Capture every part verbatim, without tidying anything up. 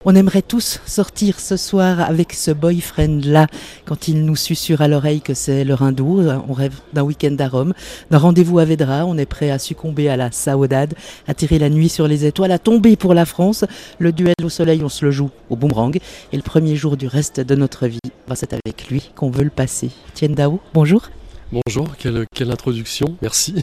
On aimerait tous sortir ce soir avec ce boyfriend-là quand il nous susurre à l'oreille que c'est le Rindour. On rêve d'un week-end à Rome, d'un rendez-vous à Védra. On est prêt à succomber à la saudade, à tirer la nuit sur les étoiles, à tomber pour la France. Le duel au soleil, on se le joue au boomerang. Et le premier jour du reste de notre vie, ben c'est avec lui qu'on veut le passer. Tienne Dao, bonjour. Bonjour, quelle, quelle introduction, merci.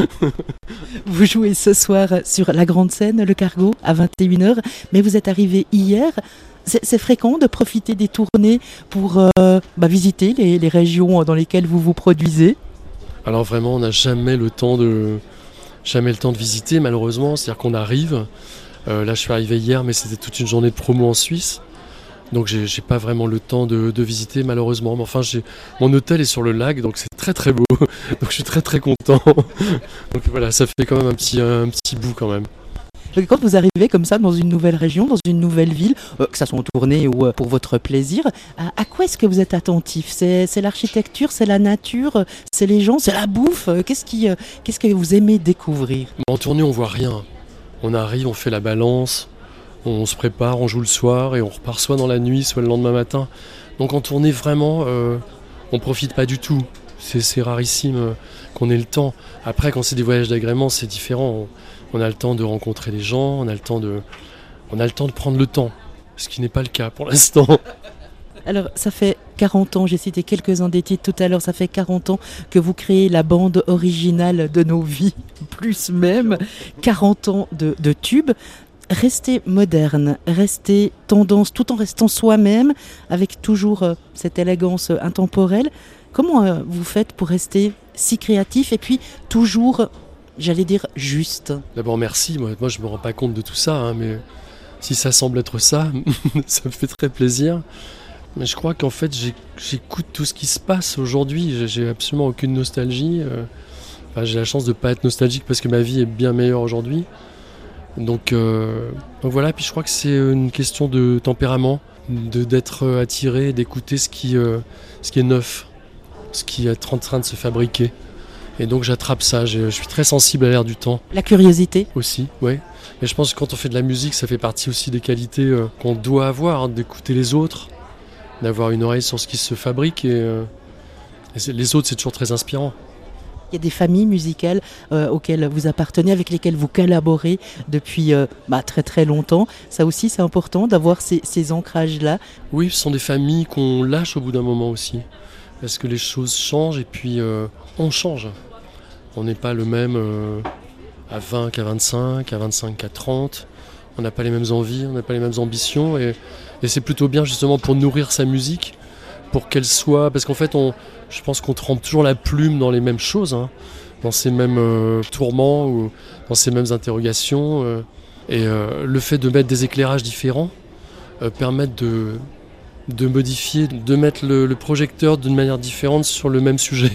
Vous jouez ce soir sur la grande scène, le Cargo, à vingt et une heures, mais vous êtes arrivé hier. C'est, c'est fréquent de profiter des tournées pour euh, bah, visiter les, les régions dans lesquelles vous vous produisez? Alors vraiment, on n'a jamais le temps de, jamais le temps de visiter, malheureusement. C'est-à-dire qu'on arrive, euh, là je suis arrivé hier, mais c'était toute une journée de promo en Suisse. Donc j'ai, j'ai pas vraiment le temps de, de visiter malheureusement. Mais enfin, j'ai, mon hôtel est sur le lac, donc c'est très très beau. Donc je suis très très content. Donc voilà, ça fait quand même un petit, un petit bout quand même. Quand vous arrivez comme ça dans une nouvelle région, dans une nouvelle ville, euh, que ça soit en tournée ou euh, pour votre plaisir, à, à quoi est-ce que vous êtes attentif? c'est, c'est l'architecture, c'est la nature, c'est les gens, c'est la bouffe. Qu'est-ce, qui, euh, qu'est-ce que vous aimez découvrir? En tournée, on voit rien. On arrive, on fait la balance. On se prépare, on joue le soir et on repart soit dans la nuit, soit le lendemain matin. Donc en tournée, vraiment, euh, on profite pas du tout. C'est, c'est rarissime euh, qu'on ait le temps. Après, quand c'est des voyages d'agrément, c'est différent. On, on a le temps de rencontrer les gens, on a le temps de, on a le temps de prendre le temps. Ce qui n'est pas le cas pour l'instant. Alors, ça fait quarante ans, j'ai cité quelques-uns des titres tout à l'heure, ça fait quarante ans que vous créez la bande originale de nos vies, plus même, quarante ans de, de tubes. Rester moderne, rester tendance, tout en restant soi-même, avec toujours euh, cette élégance euh, intemporelle. Comment euh, vous faites pour rester si créatif et puis toujours, j'allais dire, juste? D'abord, merci. Moi, moi je ne me rends pas compte de tout ça, hein, mais si ça semble être ça, ça me fait très plaisir. Mais je crois qu'en fait, j'ai, j'écoute tout ce qui se passe aujourd'hui. J'ai, j'ai absolument aucune nostalgie. Euh, enfin, j'ai la chance de ne pas être nostalgique parce que ma vie est bien meilleure aujourd'hui. Donc, euh, donc voilà, puis je crois que c'est une question de tempérament, de, d'être attiré, d'écouter ce qui, euh, ce qui est neuf, ce qui est en train de se fabriquer. Et donc j'attrape ça, je, je suis très sensible à l'air du temps. La curiosité aussi, oui. Mais je pense que quand on fait de la musique, ça fait partie aussi des qualités euh, qu'on doit avoir, hein, d'écouter les autres, d'avoir une oreille sur ce qui se fabrique. Et, euh, et les autres, c'est toujours très inspirant. Il y a des familles musicales euh, auxquelles vous appartenez, avec lesquelles vous collaborez depuis euh, bah, très très longtemps. Ça aussi, c'est important d'avoir ces, ces ancrages-là. Oui, ce sont des familles qu'on lâche au bout d'un moment aussi. Parce que les choses changent et puis euh, on change. On n'est pas le même euh, à vingt qu'à vingt-cinq, à vingt-cinq qu'à trente. On n'a pas les mêmes envies, on n'a pas les mêmes ambitions. Et, et c'est plutôt bien justement pour nourrir sa musique, pour qu'elle soit... Parce qu'en fait, on, je pense qu'on trempe toujours la plume dans les mêmes choses, hein, dans ces mêmes euh, tourments ou dans ces mêmes interrogations. Euh, et euh, le fait de mettre des éclairages différents euh, permet de, de modifier, de mettre le, le projecteur d'une manière différente sur le même sujet.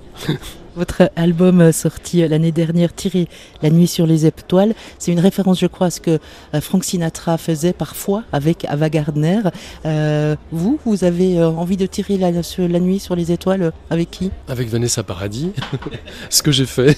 Votre album sorti l'année dernière, Tirer la nuit sur les étoiles, c'est une référence, je crois, à ce que Frank Sinatra faisait parfois avec Ava Gardner. Euh, vous, vous avez envie de tirer la, la nuit sur les étoiles avec qui? Avec Vanessa Paradis, ce que j'ai fait.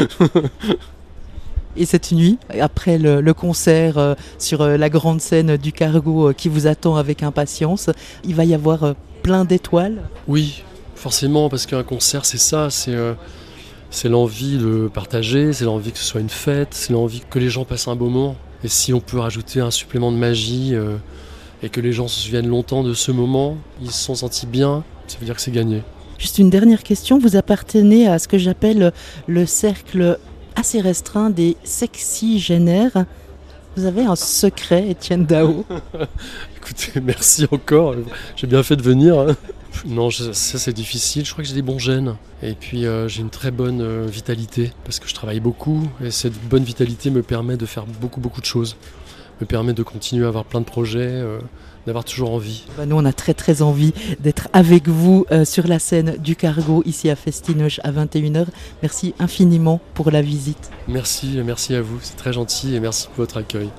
Et cette nuit, après le, le concert euh, sur euh, la grande scène du Cargo euh, qui vous attend avec impatience, il va y avoir euh, plein d'étoiles? Oui. Forcément, parce qu'un concert, c'est ça, c'est, euh, c'est l'envie de partager, c'est l'envie que ce soit une fête, c'est l'envie que les gens passent un beau moment. Et si on peut rajouter un supplément de magie euh, et que les gens se souviennent longtemps de ce moment, ils se sont sentis bien, ça veut dire que c'est gagné. Juste une dernière question, vous appartenez à ce que j'appelle le cercle assez restreint des sexygénaires. Vous avez un secret, Etienne Dao? Écoutez, merci encore, j'ai bien fait de venir. Hein. Non, je, ça c'est difficile, je crois que j'ai des bons gènes. Et puis euh, j'ai une très bonne euh, vitalité, parce que je travaille beaucoup, et cette bonne vitalité me permet de faire beaucoup beaucoup de choses. Me permet de continuer à avoir plein de projets, euh, d'avoir toujours envie. Bah nous on a très très envie d'être avec vous euh, sur la scène du Cargo, ici à Festinoche à vingt et une heures. Merci infiniment pour la visite. Merci, merci à vous, c'est très gentil et merci pour votre accueil.